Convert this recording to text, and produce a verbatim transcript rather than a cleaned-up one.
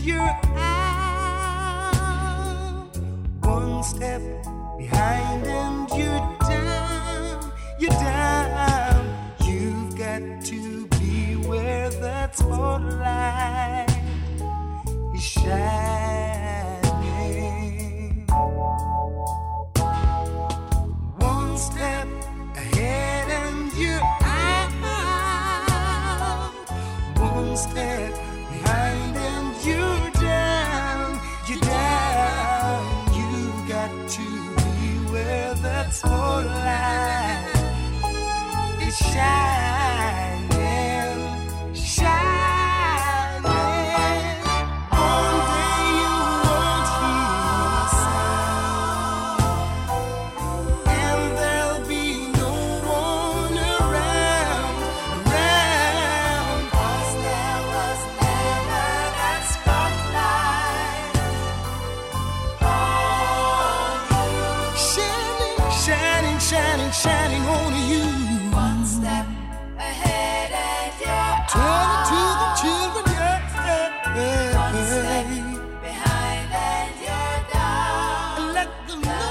you're out. One step behind and you're down. You're down. You've got to be where that spotlight is shining. One step ahead and you're out. One step behind and you're down. You're down. You got to be where that spotlight is shining, shining. One day you won't hear a sound, and there'll be no one around, around. 'Cause there was never that spotlight on you. Shining, shining, shining, shining on you. One step ahead and you're Tell it to the children, yeah, yeah, yeah. One step behind and you're down. And let them know.